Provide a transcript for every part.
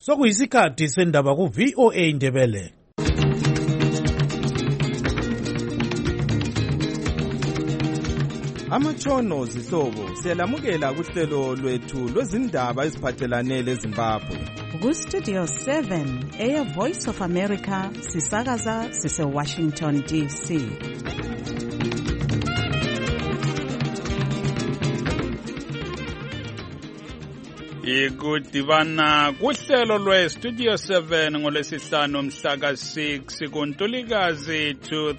Sokuyisikhathi sendaba ku VOA Indebele. Amatshono zihlobo siyalamukela kuhlelo lwethu lwezindaba eziphathelane leZimbabwe. Ku Studio 7 Air Voice of America sisakaza sise Washington DC. Ikudibana kuhlelo lwe-Studio 7 ngolwesihlanu mhla ka-6 kuNtulikazi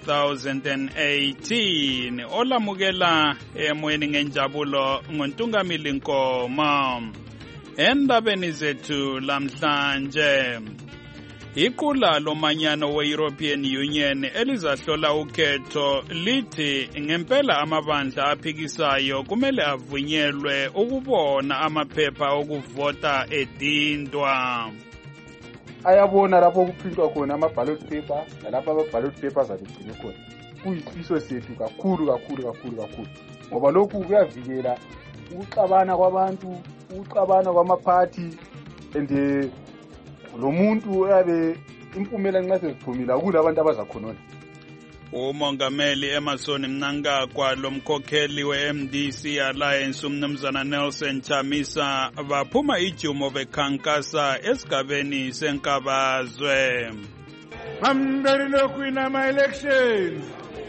2018. Olamukela emoyeni ngenjabulo nguNtungamili Nkomo. Endabeni zethu lamhlanje, iqula lomanyano we-European Union elizahlola ukhetho lithi ngempela amabandla aphikisayo kumele avunyelwe ukubona amaphepha okuvota edindwa. Ayabona lapho kuphindwa khona ama-ballot paper nalapho ama-ballot papers abegcine khona. Kuyisifiso sethu kakhulu ngoba lokhu kuyavikela ukuxabana kwabantu, ukuxabana kwamaphathi, and lo muntu uyabe impumela nxa seziphumile kulabantu abazakhonona. Umongameli Emerson Mnangagwa lomkhokheli we-MDC Alliance umnumzana Nelson Chamisa baphuma ijumo bekhankasa esigabeni senkabazwe. Phambili lokwina ama-elections,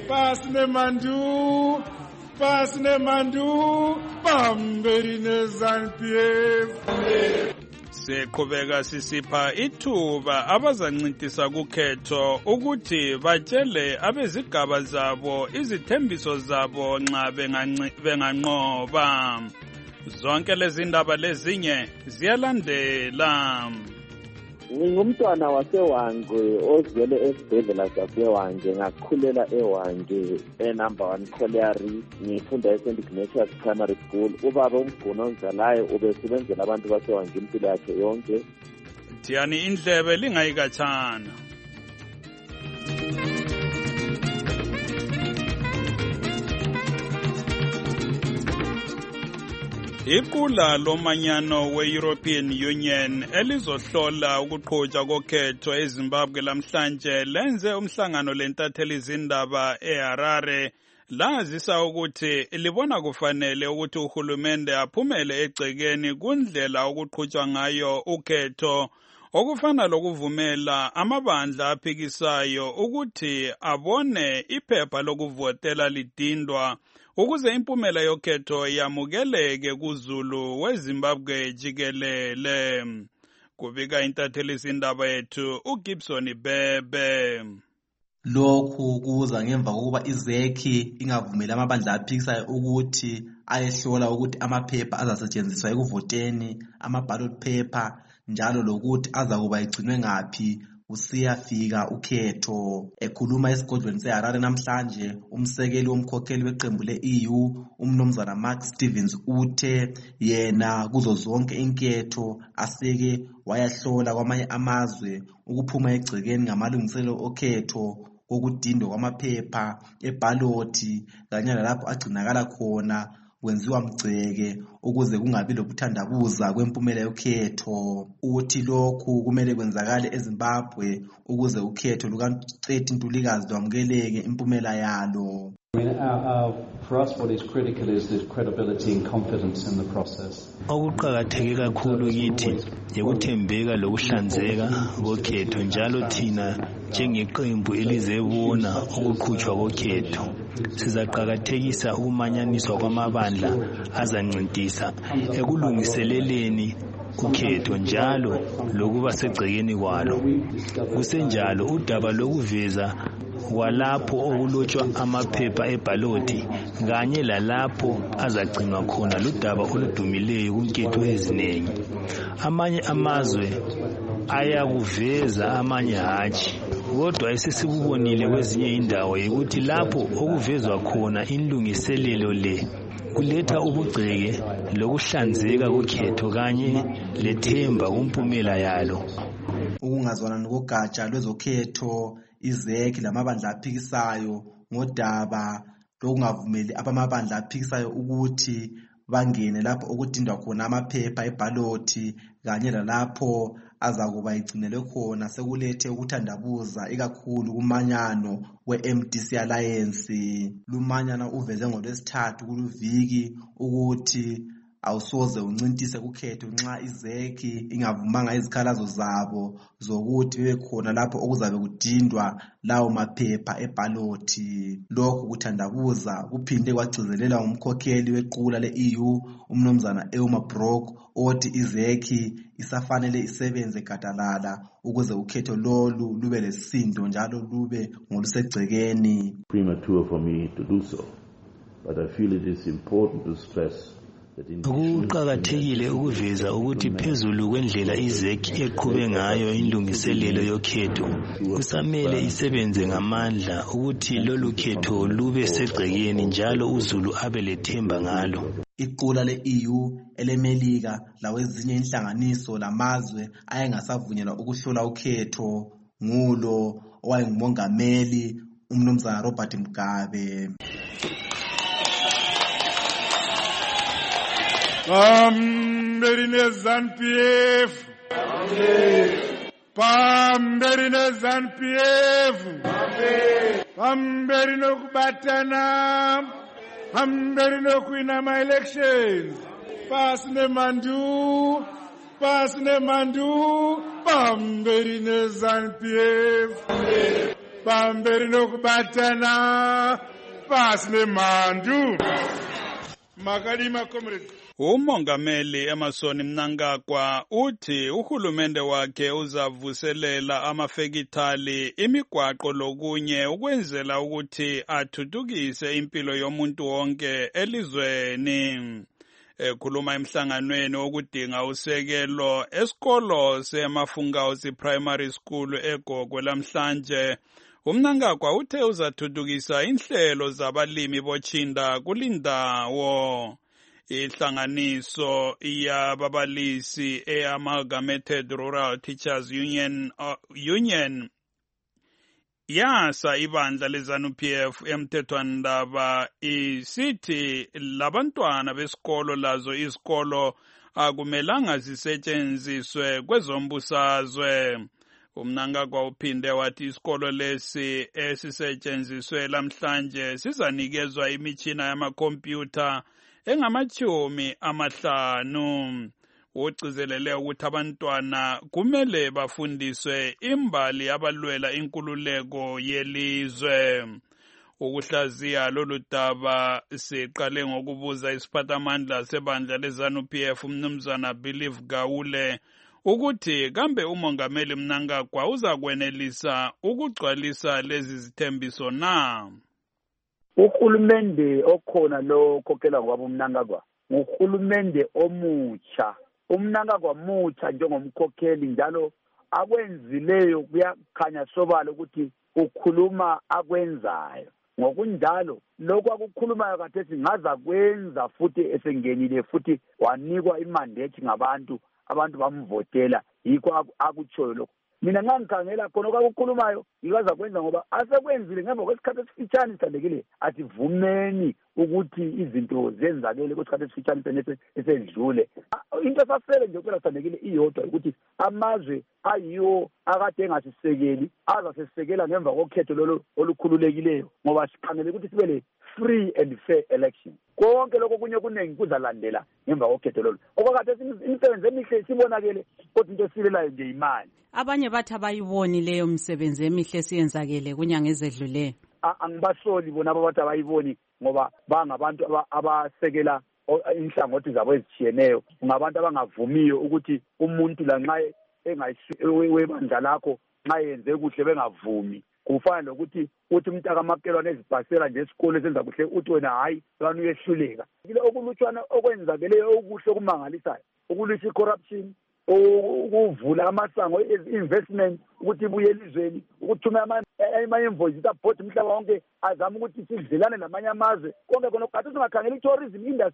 pasi nemandu, phambili ne-ZANU-PF. Siqhubeka sisipha ithuba abazancintisa kukhetho ukuthi batshele abezigaba zabo izithembiso zabo nxa benganqoba. Zonke lezi ndaba lezinye ziyalandela. Ngingumntwana waseWangwe ozwele esibhedlela saseWangwe, ngakhulela eWangwe number 1 Colliery, ngifunda eSt Ignatius Primary School. Ubaba uMgquna onzalayo ubesebenzela abantu baseWangwe impilo yakhe yonke. Thiyani indlebe lingayikatshana. Iqula lomanyano we-European Union elizohlola ukuqhutshwa kokhetho eZimbabwe lamhlanje lenze umhlangano lentatheli izindaba eHarare lazisa ukuthi libona kufanele ukuthi uhulumende aphumele egcekeni kundlela ukuqhutshwa ngayo ukhetho, okufana lokuvumela amabandla aphikisayo ukuthi abone iphepha lokuvotela lidindwa ukuze impumela yokhetho yamukeleke kuZulu weZimbabwe jikelele. Kubika intatheli izindaba yethu uGibson Bebe. Lokhu kuza ngemva kokuba izekhi ingavumeli amabandla aphikisayo ukuthi ayehlola ukuthi amaphepha azasetshenziswa ekuvoteni, ama-ballot paper, njalo lokuthi azakuba egcinwe ngaphi usiyafika ukhetho. Ekhuluma esigodlweni seHarare namhlanje, umsekeli womkhokheli weqembu le-EU umnumzana Mark Stevens uthe yena kuzo zonke inketho aseke wayahlola kwamanye amazwe ukuphuma egcekeni ngamalungiselelo okhetho kokudindwa kwamaphepha ebhaloti kanye lalapho agcinakala khona kwenziwa mgceke ukuze kungabi lokuthandabuza kwempumela yokhetho. Uthi lokhu kumele kwenzakale eZimbabwe ukuze ukhetho luka-30 Ntulikazi lwamukeleke impumela yalo. For us, what is critical is the credibility and confidence in the process. Okuqakatheke kakhulu kithi yikuthembeka lokuhlanzeka kokhetho, njalo thina njengeqembu elizebona ukuqhutshwa kokhetho sizaqakathekisa ukumanyaniswa kwamabandla azancintisa ekulungiseleleni ukhetho njalo lokuba segcekeni kwalo. Kusenjalo udaba lokuveza walapho okulotshwa amaphepha ebhaloti kanye lalapho azagcinwa khona ludaba oludumileyo kunketho eziningi. Amanye amazwe ayakuveza amanye hatshi, kodwa esesikubonile kwezinye indawo ukuthi lapho okuvezwa khona inlungiselelo le kuletha ubugceke lokuhlanzeka kokhetho kanye lethemba kumpumela yalo. Ukungazwana kogatsha lwezokhetho izekhi lamabandla aphikisayo ngodaba lokungavumeli abamabandla aphikisayo ukuthi bangene lapho okudindwa khona amaphepha ebhaloti kanye lalapho azakuba igcinelwe khona sekulethe ukuthandabuza ikakhulu kumanyano we-MDC Alliance. Lumanyano uveze ngoLwesithathu kuluviki ukuthi awusoze uncintise kukhetho nxa izekhi ingavumanga izikhalazo zabo zokuthi bebekhona lapho okuzabe kudindwa lawo maphepha ebhaloti. Lokhu kuthandabuza kuphinde kwagcizelela umkhokheli wequla le-EU umnumzana Elmar Brok othi izekhi isafanele isebenze gadalala ukuze ukhetho lolu lube lesisindo njalo lube ngolusegcekeni. Premature for me to do so, but I feel it is important to stress kuqakathekile ukuveza ukuthi phezulu kwendlela izekhi eqhube ngayo indungiselelo yokhetho kusamele isebenze ngamandla ukuthi lolu khetho lube segcekeni njalo uzulu abe lethemba ngalo. Iqula le-EU elemelika lawezinye inhlanganiso lamazwe ayengasavunyelwa ukuhlola ukhetho ngulo owayengumongameli umnumzana Robert Mugabe. Phambili neZANU-PF, phambili neZANU-PF, phambili nokubatana, phambili nokuwina ama-elections, pasi nemandu, phambili neZANU-PF, phambili nokubatana, pasi nemandu. Makalima comrades. Umongameli Emmerson Mnangagwa uthi uhulumende wakhe uzavuselela amafekithali imigwaqo lokunye ukwenzela ukuthi athuthukise impilo yomuntu wonke elizweni. Ekhuluma emhlanganweni okudinga usekelo esikolo seMafungausi Primary School eGogwe lamhlanje, uMnangagwa uthe uzathuthukisa inhlelo zabalimi bochinda kulindawo. Ihlanganiso yababalisi e-Amalgamated Rural Teachers Union yasa ibandla leZANU-PF emthethwandaba isithi labantwana besikolo lazo isikolo akumelanga zisetshenziswe kwezombusazwe. uMnangagwa uphinde wathi isikolo lesi esisetshenziswe lamhlanje sizanikezwa imitshina yamakhompyutha engama-50. Ugcizelele ukuthi abantwana kumele bafundiswe imbali abalwela inkululeko yelizwe. Ukuhlaziya lolu daba siqale ngokubuza isiphathamandla sebandla leZANU-PF umnumzana Believe Gawule ukuthi kambe umongameli Mnangagwa uzakwenelisa ukugcwalisa lezi zithembiso na. Uhulumende okhona lo khokhela ngoba uMnangagwa nguhulumende omutsha. uMnangagwa mutsha njengomkhokheli njalo akwenzileyo kuyakhanya sobala ukuthi ukhuluma akwenzayo. Ngokunjalo lokho akukhulumayo khathesi ngaza kwenza futhi esengenile futhi wanikwa imandate ngabantu, abantu bamvotela, yikho akutshoyo lokho. Mina ngangikhangela khona okukhulumayo ikaza kwenza ngoba asekwenzile ngemva kwesikhathi esifitshane sithandekile athi vumeni ukuthi izinto zenzakele kwesikhathi esifitshane esedlule. Into esasele nje kuphela sithandekile iyodwa ukuthi amazwe ayiwo akade engasisekeli azasisekela ngemva kokhetho lolo olukhululekileyo ngoba sikhangele ukuthi sibe le free and fair election. Konke lokho kunye kuningi kuzalandela ngemva kokhetho lolo. Okwakade imisebenzi emihle sibonakele kodwa into esilelayo nje imali. Abanye bathi abayiboni leyo misebenzi emihle siyenzakele kunyanga ezedluleyo. Angibasoli bona abathi abayiboni ngoba bangabantu abasekela inhlangothi zabo ezitshiyeneyo. Ngabantu abangavumiyo ukuthi umuntu lanxa engayibandla lakho nxa yenze kuhle bengavumi. Kufana lokuthi uthi umntaka amakelwane ezibhasela nje esikole esenza kuhle uthi wena hayi abantu uyehluleka. Kile okulutshwana okwenzakeleyo okuhle okumangalisayo ukulwisa corruption, ukuvula amasango investment ukuthi ibuye elizweni, ukuthumela ama-invoices abhodi umhlaba wonke azama ukuthi sidlelane namanye amazwe. Konke khona kade singakhangela i-tourism industry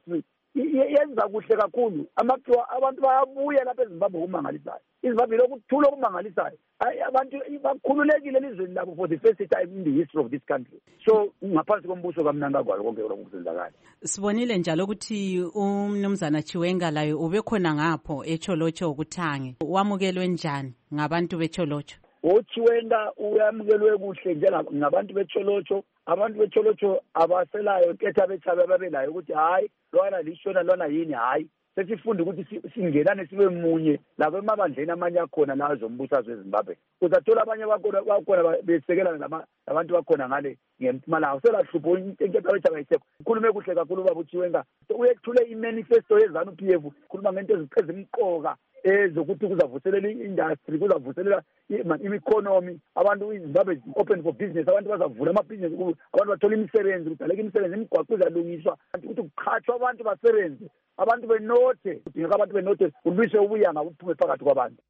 yenza kuhle kakhulu. Abantu bayabuya lapha eZimbabwe kumangalisayo. iZimbabwe lokuthula okumangalisayo. Abantu bakhululekile elizweni labo for the first time in the history of this country. So ngaphansi kombuso kaMnangagwa konke lokho kusenzakala. Sibonile njalo ukuthi umnumzana Chiwenga layo ubekhona ngapho eCholocho kuThange. Wamukelwe njani ngabantu beCholocho? Chiwenga uyamukelwe kuhle njengabantu beCholocho. Abantu beCholocho abaselayo nketha bechabe babelayo ukuthi hayi lona lishona lona yini hayi. Sesifunda ukuthi singenane sibe munye labo emabandleni amanye akhona la zombusazwe eZimbabwe. Uzathola abanye bakhona besekelana labantu bakhona ngale ngeMpumalanga. Selahlupho inketha bechabe ayisekho. Ukhulume kuhle kakhulu baba uChiwenga. Uyethule imanifesto yeZANU-PF ukhuluma ngento ezimqoka ezokuthi kuzavuselela i-industry, kuzavuselela i-economy. Abantu iZimbabwe open for business, abantu bazavula amabhizinesi, abantu bathola imisebenzi, kudaleka imisebenzi, imigwaqo izalungiswa, ukuthi kuqhatshwa abantu basebenze, abantu benothe, kudingeka abantu benothe, kulwiswe ubuyanga kuphume phakathi kwabantu.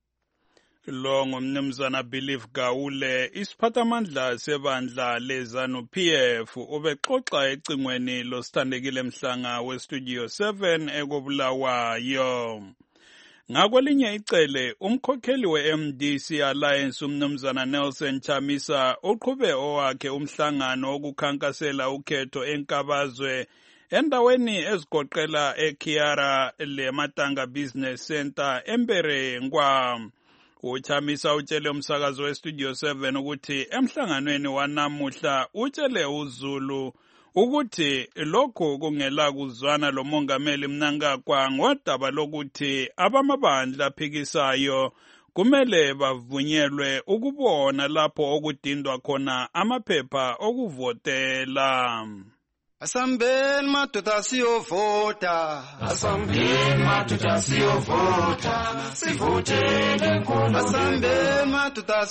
Lo ngumnumzana Believe Gawule, isiphathamandla sebandla leZANU-PF, ubexoxa ecingweni losithandekile Mhlanga weStudio 7 eKobulawayo. Ngakwelinye icele, umkhokheli we-MDC Alliance umnumzana Nelson Chamisa uqhube owakhe umhlangano wokukhankasela ukhetho eNkabazwe endaweni ezigoqela eKiara leMatanga Business Center eMberengwa. UChamisa utshele umsakazo weStudio 7 ukuthi emhlanganweni wanamuhla utshele uZulu ukuthi lokhu kungela kuzwana lo mongameli Mnangagwa ngodaba lokuthi abamabandla aphikisayo kumele bavunyelwe ukubona lapho okudindwa khona amaphepha okuvotela. Asambeni madoda siyovota, asambeni madoda siyovota, sivotele inkulu. Asambeni madoda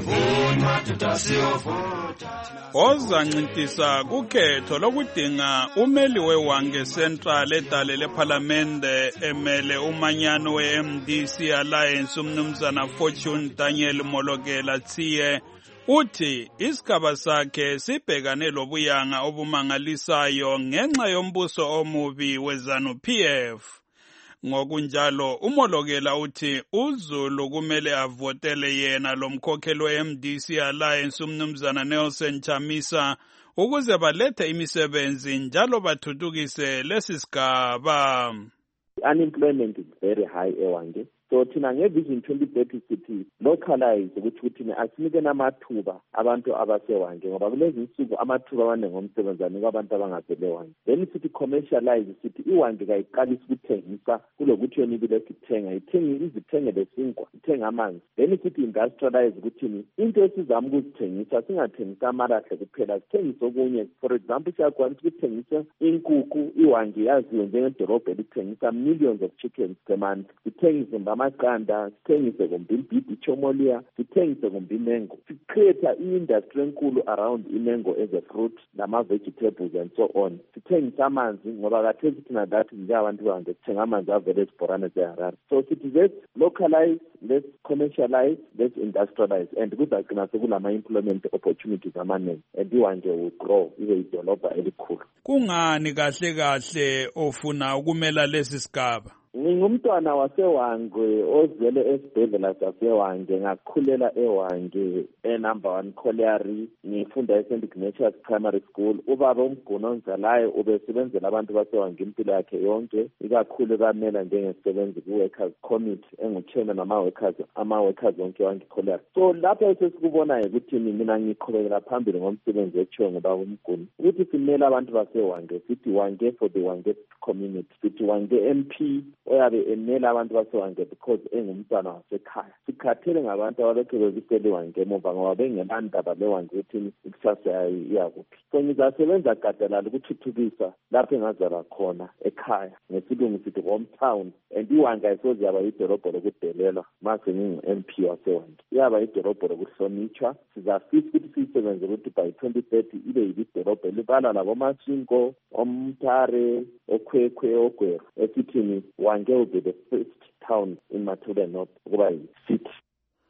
siyovota. Ozancintisa kukhetho lokudinga umeli weWange Central edale leParlamente emele umanyano we-MDC Alliance umnumzana Fortune Daniel Molokela Tsiye uthi isigaba sakhe sibhekane lobuyanga obumangalisayo ngenxa yombuso omubi weZANU-PF. Ngokunjalo uMolokela uthi uZulu kumele avotele yena lo mkhokheli we-MDC Alliance umnumzana Nelson Chamisa ukuze balethe imisebenzi njalo bathuthukise lesi sigaba. Unemployment is very high eWange. So thina ngevision 2030 sithi localize ukuthi asinike namathuba abantu abaseWange ngoba kulezi insuku amathuba amaningi omsebenzi anikwa abantu abangasele Wange. Then sithi commercialize sithi iWange kayiqalisa ukuthengisa kulokuthi yona ibile sithenga izithengele sinkwa ithenga amanzi. Then sithi industrialize ukuthi into esizama ukuzithengisa singathengisa amalahle kuphela sithengise okunye. For example siyakwanisa ukuthengisa inkukhu iWange yaziwe njengedolobha elithengisa millions of chickens per month. Sithengise amaqanda, sithengise kombimbidi chomolia, sithengise kombimengo. Sicreate i-industry enkulu around imengo as a fruit, nama-vegetables and so on. Sithengise amanzi ngoba kathesi thina that njengabantu bange sithenga amanzi avele ezibhorane zeHarare. So sithi let's localize, let's commercialize, let's industrialize, and kuzagcina sekulama-employment opportunities amaningi, and iWange will grow ibe idolobha elikhulu. Kungani kahle kahle ofuna ukumela lesi sigaba? Ngingumntwana waseWange ozele esibhedlela saseWange ngakhulela eWange number 1 Colliery ngifunda eSt Ignatius Primary School. Ubaba uMguni onzalayo ubesebenzela abantu baseWange impilo yakhe yonke ikakhulu bamela njengesebenzi ku-workers committee enguchairman ama-workers wonke eWange Colliery. So lapho sesikubonayo ukuthi mina ngiqhubekela phambili ngomsebenzi ethiwe ngubaba uMguni ukuthi simele abantu baseWange sithi Wange for the Wange community, sithi Wange MP oyabe emela abantu baseWange because engumntwana wasekhaya. Sikhathele ngabantu abalokhu bebisele iWange emuva ngoba bengenandaba leWange ukuthi ikusasa iyakuphi. So ngizasebenza gadalala ukuthuthukisa lapho engazalwa khona ekhaya ngesilungu sithi hometown, and iWange ayisoze yaba idolobho lokudelelwa mase ngingu-MP waseWange. Iyaba idolobho lokuhlonitshwa. Sizafisa ukuthi siyisebenze ukuthi by 2030 ibe yidolobho elibala laboMashingo, oMthare, oKhwekhwe, oGweru esithini Wange will be the first town in Matula North ukuba yi-city.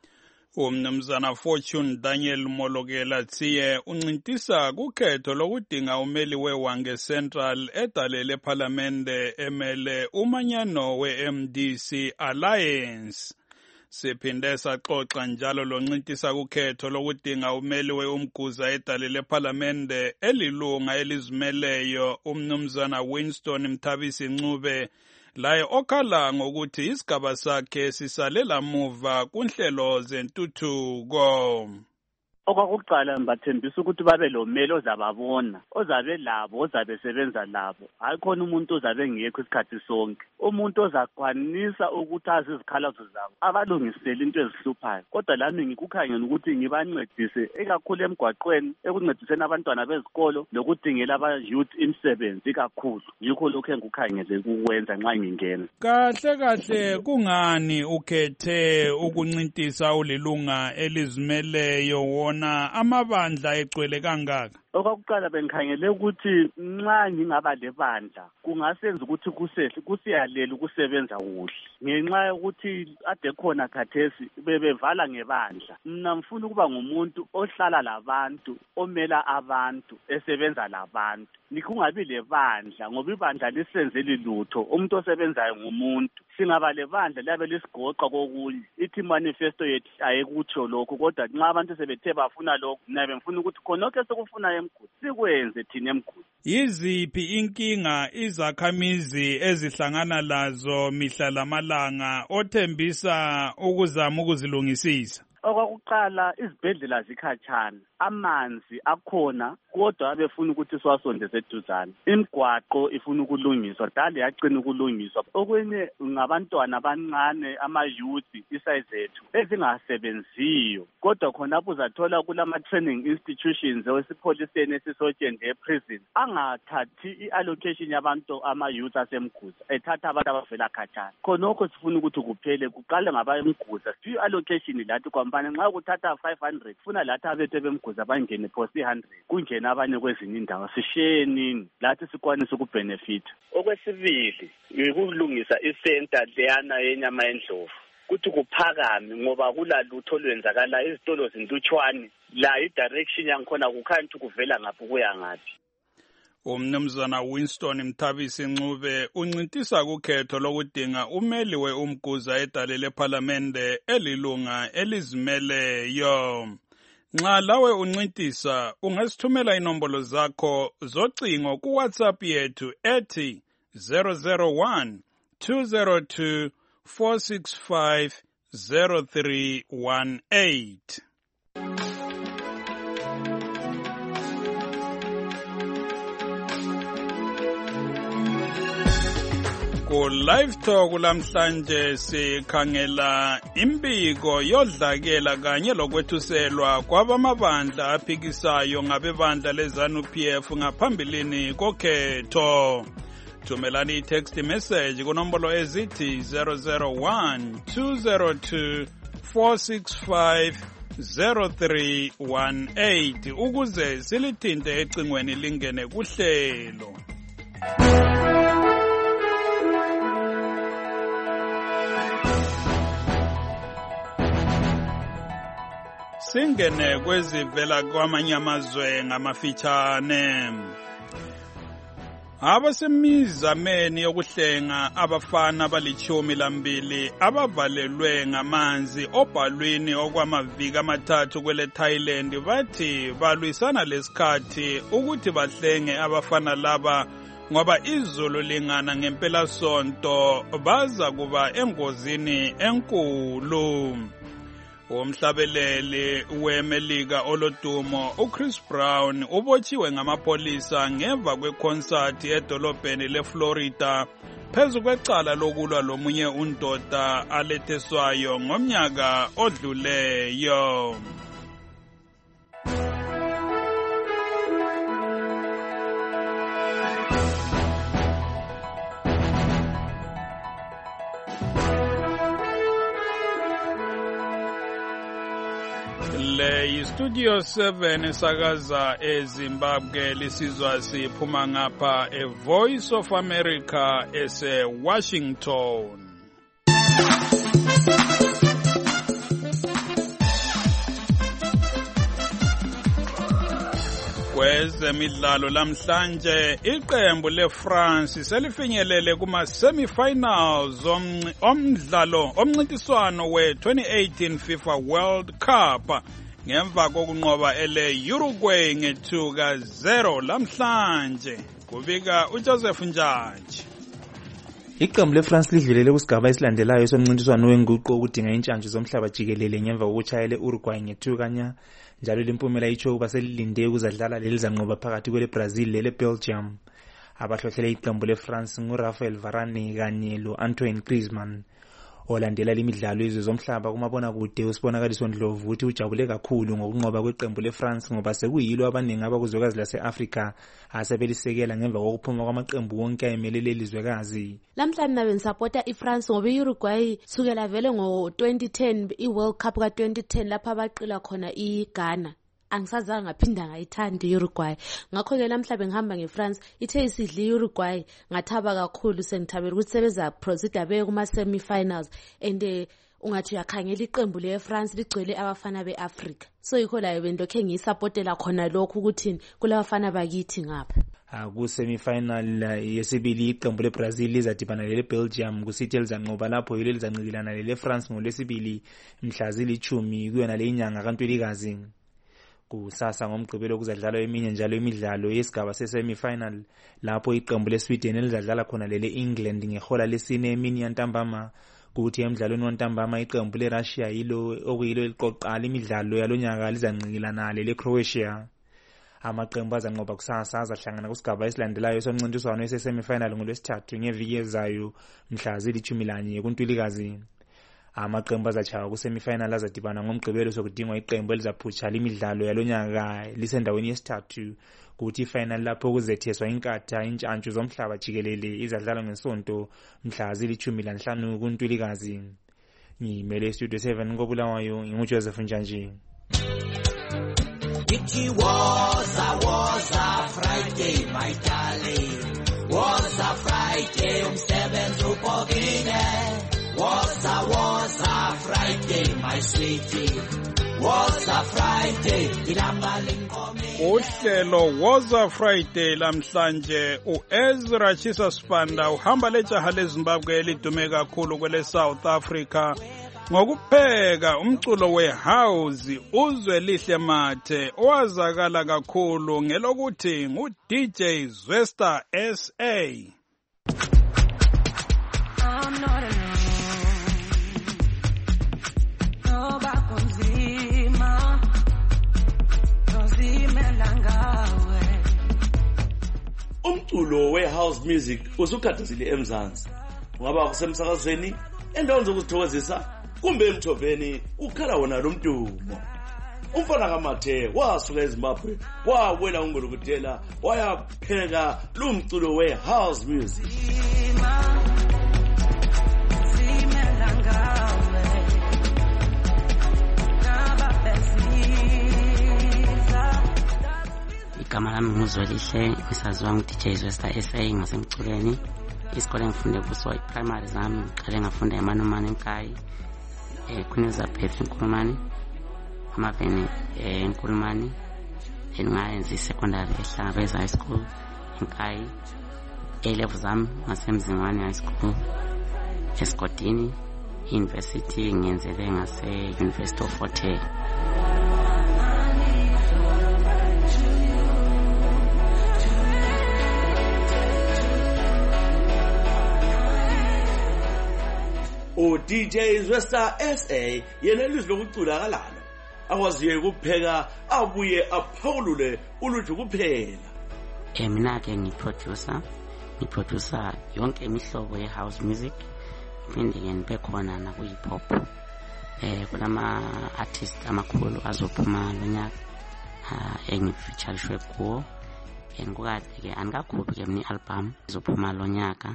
Umnumzana Fortune Daniel Molokela Tsiye uncintisa kukhetho lokudinga umeli weWange Central edalele parliamente emele umanyano we-MDC Alliance. Siphinde saxoxa njalo loncintisa kukhetho lokudinga umeli weUmguza edalele parliamente elilunga elizimeleyo umnumzana Winston Mthabisi Ncube laye okhala ngokuthi isigaba sakhe sisalela muva kunhlelo zentuthuko. Okwakuqala mbathembisa ukuthi babe lo meli ozababona, ozabe labo, ozabe sebenza labo. Hayi khona umuntu ozabe ngekho isikhathi sonke. Umuntu ozakwanisa ukuthi azi izikhalazo zabo, abalungisele into ezihluphayo. Kodwa lami ngikukhangela ukuthi ngibancedise ekakhulu emgwaqweni, ekuncediseni abantwana bezikolo lokudingela aba-youth imisebenzi kakhulu. Yikho lokho engikukhangele ukwenza nxa ngingena. Kahle kungani ukhethe ukuncintisa ulilunga elizimeleyo wona amabandla egcwele kangaka? Okwakuqala bengikhangele ukuthi nxa ngingaba lebandla kungasenza ukuthi kusiyalela ukusebenza kuhle. Ngenxa yokuthi ade khona khathesi bebevala ngebandla. Mina ngifuna ukuba ngumuntu ohlala labantu, omela abantu, esebenza labantu. Nikungabi lebandla ngoba ibandla lisenzeli lutho. Umuntu osebenzayo ngumuntu. Singaba lebandla liyabe lisigoqa kokunye. Ithi manifesto yethu ayekutsho lokho kodwa nxa abantu sebethe bafuna lokho nabe ngifuna ukuthi khonokho sekufuna emgudi sikwenze thina emgudi. Yiziphi inkinga izakhamizi ezihlangana lazo mihla lamalanga othembisa ukuzama ukuzilungisisa? Okwakuqala izibhedlela zikhatshana, amanzi akhona kodwa befuna ukuthi siwasondeze eduzane. Imigwaqo ifuna ukulungiswa, dali yaqina ukulungiswa. Okunye ngabantwana abancane ama-youth isayizethu ezingasebenziyo. Kodwa khonapho uzathola kulama-training institutions esipholiseni esisotsheni eprison angathathi i-allocation yabantu ama-youth asemguza, ethatha abantu abavela khatshana. Khonokho sifuna ukuthi kuphele kuqale ngabayemguza. I-allocation lathi kwambane nxa kuthatha 500 funa lathi abethu bemguza bangene post 100 kungena abanye kwezinye indawo sishenini lathi sikwanisa ukubenefita. Okwesibili ukulungisa isenta leyana yenyama endlovu kuthi kuphakame ngoba kulalutho olwenzakala izitolo zintutshwane la i-direction yangikhona kukhanya ukuthi kuvela ngaphi kuya ngaphi. Umnumzana Winston Mthabisi Ncube uncintisa kukhetho lokudinga umeli weUmguza edalele parliamente elilunga elizimeleyo. Nxa lawe uncintisa ungasithumela inombolo zakho zocingo ku WhatsApp yethu ethi 001 202 465 0318. Ku live talk lamhlanje sikhangela impiko yodlakela kanye lokwethuselwa kwabamabandla aphikisayo ngabebandla leZANU-PF ngaphambilini kokhetho. Thumelani i-text message kunombolo ezithi 001 202 465 0318 ukuze silithinte ecingweni lingene kuhlelo. Singene kwezivela kwamanye amazwe ngamafitshane. Abasemizameni yokuhlenga abafana abali-12 abavalelwe ngamanzi obhalwini okwamaviki amathathu kwele Thailand bathi balwisana lesikhathi ukuthi bahlenge abafana laba ngoba izulu lingana ngempelasonto baza kuba engozini enkulu. Umhlabeleli weMelika olodumo uChris Brown ubotshiwe ngamapolisa ngemva kweconcert edolobheni leFlorida phezu kwecala lokulwa lomunye undoda aletheswayo ngomnyaka odluleyo. Le Studio 7 sakaza eZimbabwe lisizwa siphuma ngapha eVoice of America eseWashington. Kwezemidlalo lamhlanje iqembu leFrance selifinyelele kuma-semi-finals omncintiswano we-2018 FIFA World Cup ngemva kokunqoba ele-Uruguay nge-2-0 lamhlanje. Kubika uJoseph Njaji. Iqembu leFrance lidlulele kusigaba esilandelayo somncintiswano wenguqu okudinga intshantshi zomhlaba jikelele ngemva kokuchayela e-Uruguay nge-2-0. Njalo lempumela itsho ukuba selilinde ukuzadlala lelizanqoba phakathi kwele-Brazil lele-Belgium. Abahlohlele iqembu leFrance nguRafael Varane kanye lo-Antoine Griezmann. Olandela limidlalo izwe zomhlaba kumabonakude usibonakaliso Ndlovu uthi ujabule kakhulu ngokunqoba kweqembu leFrance ngoba sekuyilo abaningi abakuzwekazi lase-Afrika asebelisekela ngemva kokuphuma kwamaqembu wonke ayemelele elizwekazi. Lamhlanje nabe ngisapota iFrance ngoba i-Uruguay sukela vele ngo-2010 i-World Cup ka-2010 lapha abaqila khona iGhana. Angisazange ngaphinda ngayithanda i-Uruguay. Ngakho-ke lamhlanje ngihamba ngeFrance ithe isidla i-Uruguay ngathaba kakhulu sengithabela ukuthi sebeza proceed beye kuma-semi-finals and ungathi uyakhangela iqembu le-France ligcwele abafana be-Africa. So yikho layo bendokhe ngiyisapotela khona lokhu ukuthi kulabafana bakithi ngapha. Ku-semi-final yesibili iqembu leBrazil lizadibana lele-Belgium kusithi elizanqoba lapho yilo elizanqikilana lele-France ngolwesibili mhla zili-10 kuyona le inyanga kaNtulikazi. Kusasa ngomgqibelo kuzadlalwa eminye njalo imidlalo yesigaba se-semi-final lapho iqembu leSweden elizadlala khona lele-England ngehola lesine emini yantambama. Kuthi emidlalweni wantambama iqembu leRussia yilo okuyilo eliqoqala imidlalo yalonyaka lizanqikilana lele-Croatia. Amaqembu azanqoba kusasa azahlangana kusigaba esilandelayo somncintiswano ese-semi-final ngolwesithathu ngeviki ezayo mhla zili-11 kuNtulikazi. Amaqembu azachaya ku-semi-final azadibana ngomgqibelo sokudingwa iqembu elizaphutsha limidlalo yalonyaka lisendaweni yesithathu. Kuthi ifinal lapho kuzetheswa inkatha intshantshu zomhlaba jikelele izadlala ngesonto mhla zili-15 kuNtulikazi. Ngimele Studio 7 koBulawayo nginguJoseph Njanji. It was a Friday, my darling. Was a Friday, umsebenzi upokile. Was a Friday, my sweetie. Was a Friday, ilanga linkomi. Uhlelo was a Friday lamhlanje uEzra Chisa Spanda uhamba lejaha leZimbabwe elidume kakhulu kwele South Africa ngokupheka umculo wehouse uzwe lihle mathe owazakala kakhulu ngelokuthi nguDJ Zwesta SA. I'm not alone. Umculo we-house music usukhathazile eMzansi. Ungaba kusemsakazweni, endaweni zokuzithokozisa, kumbe emthobeni ukhala wona lo mdumo. Umfana kaMathe wasuka eZimbabwe, wawela uNgolokutela, wayapheka lo mculo we-house music. Igama lami nguzwelihle ngisaziwa nguDJ Zwesta SA ngasemculweni. Isikole ngifunde kuso i-primary zami ngiqale ngafunda eManumane eNkayi, Queen Elizabeth eNkulumane, Amaveni eNkulumane, ngayenza i-secondary eHlangabeza High School eNkayi. A-level zami ngaseMzingwane High School eSigodini. University ngiyenzele ngase-University of Fort Hare. DJ Zwesta SA yena ilizwi lokucula kalalo akwaziye ukupheka abuye aphakulule ulutho kuphela. Mina ke ngiproducer yonke imihlobo ye-house music, phinde ngibe khona na ku-hip hop. Kulama artist amakhulu azophuma lonyaka engifeaturishwe kuwo. Ngikade ke anikakhulu ke mini album izophuma lonyaka.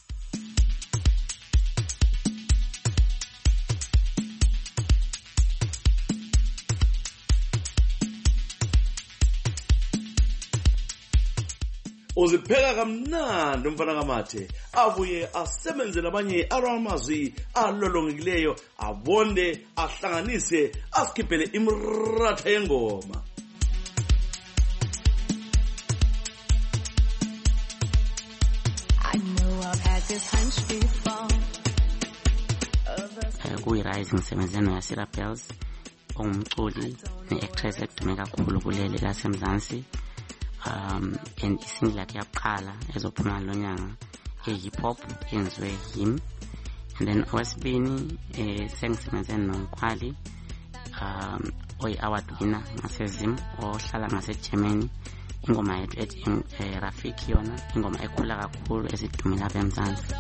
Uzipheka kamnandi umfana kaMathe abuye asebenze nabanye aramazwi alolongekileyo abonde ahlanganise asikhiphele imratha yengoma. kuyi-Rise ngisebenze noYasira Bells ongumculi ne-actress edume kakhulu kuleli laseMzansi and isingle yakhe yakuqala ezophuma lo nyanga e-hip hop yenziwe him. And then okwesibini sengisebenze noNkwali oyi-award winner ngasezim ohlala ngaseGermany. Ingoma yethu ethi Rafiki yona ingoma ekhula kakhulu esidumile apha eMzansi.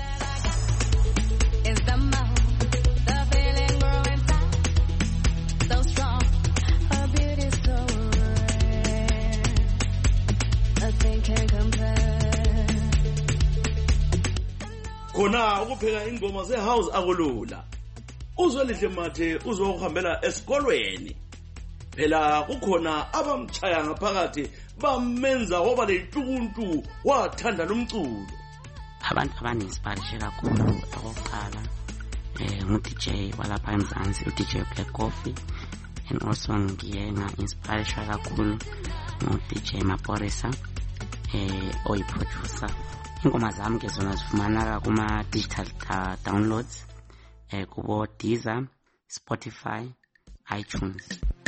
Khona ukupheka ingoma ze-house akulula. Uzwelihle Mathe uzokuhambela esikolweni. Phela kukhona abamchaya ngaphakathi bamenza waba letuntu wathanda lomculo. Abantu abani-inspirishe kakhulu okokuqala ngu-DJ walapha eMzansi, u-DJ Black Coffee, and also ngiye nga-inspirishwa kakhulu ngu-DJ Maporisa oyi-producer. Ingoma zami ke zona zifumanaka kuma-digital downloads kubo Deezer, Spotify, iTunes.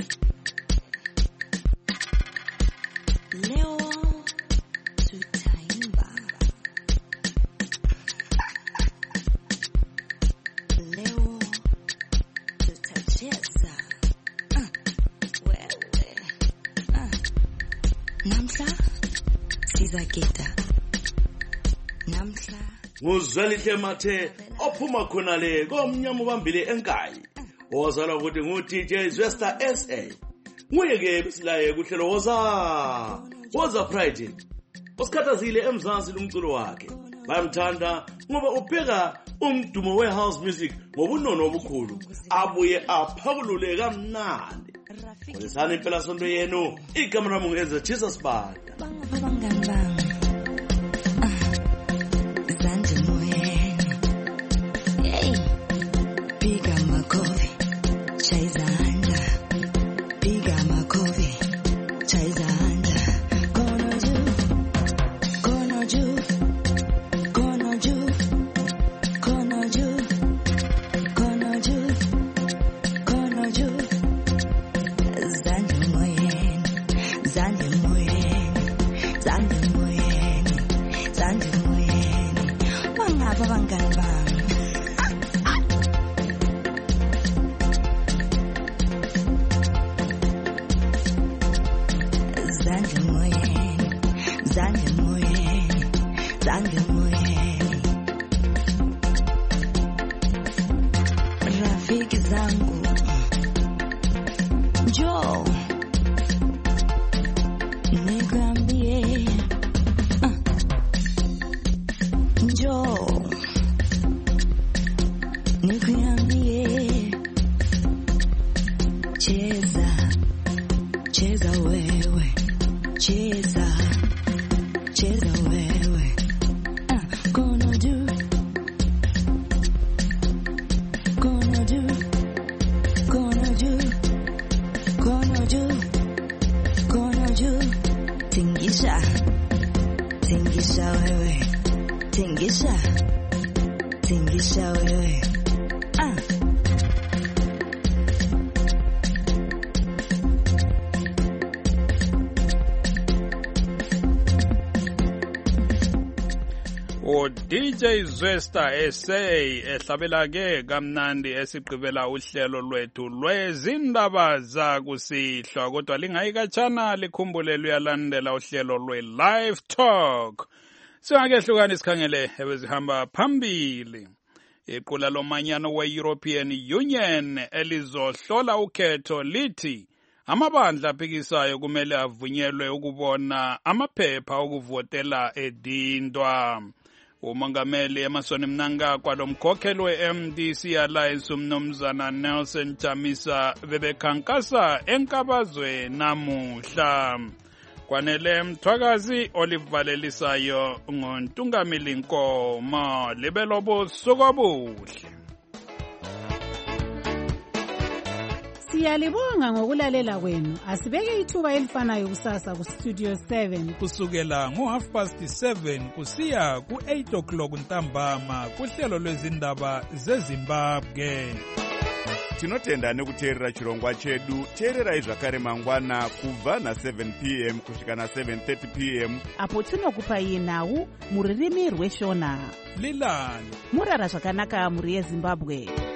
Leo tutaimba, leo tutacheza, wewe namhla sizagida, namhla Nguzwelihle Mathe ophuma khona le komnyama ubambile enkayi owazalwa ukuthi ngu-DJ Zwesta SA. Nguye ke besilaye kuhlelo woza Friday osikhathazile eMzansi lumculo wakhe. Bayamthanda ngoba upheka umdumo we-house music ngobunono obukhulu abuye aphakulule kamnandi. Ngolesana impela sonto yenu ikamera mungeza Jesus Banda. Rafiki zangu njoo nikwambie, njoo nikwambie, cheza cheza wewe, cheza cheza wewe, gonna do tingisha tingisha wewe, tingisha tingisha wewe, DJ Zwesta SA ehlabela ke kamnandi esigqibela uhlelo lwethu lwezindaba zakusihlwa. Kodwa lingayikatshana likhumbule luyalandela uhlelo lwe-Live Talk. Singakehlukani sikhangele ebezihamba phambili. Iqula lomanyano we-European Union elizohlola ukhetho lithi amabandla aphikisayo kumele avunyelwe ukubona amaphepha okuvotela edindwa. Umongameli Emerson Mnangagwa lomkhokheli we-MDC Alliance umnumzana Nelson Chamisa bebekhankasa enkabazwe namuhla. Kwanele Mthwakazi olivalelisayo ngontungamili Nkomo libelobo suku obuhle. Siyalibonga ngokulalela kwenu. Asibeke ithuba elifanayo kusasa ku Studio 7 kusukela ngo7:30 kusiya ku8 o'clock ntambama kuhlelo lwezindaba zeZimbabwe. Tinotenda nekuteerera chirongwa chedu. Teererai zvakare mangwana kubva na7 p.m. kusvika na7:30 p.m. apo tinokupai nhau muririmi rweshona. Lilani murara zvakanaka muri yeZimbabwe.